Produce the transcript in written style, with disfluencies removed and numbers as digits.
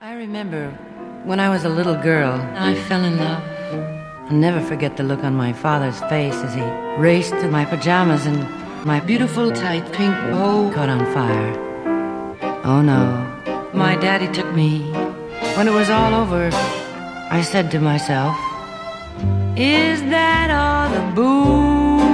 I remember when I was a little girl, I fell in love. I'll never forget the look on my father's face as he raced to my pajamas and my beautiful tight pink bow caught on fire. Oh no, my daddy took me. When it was all over, I said to myself, is that all the booze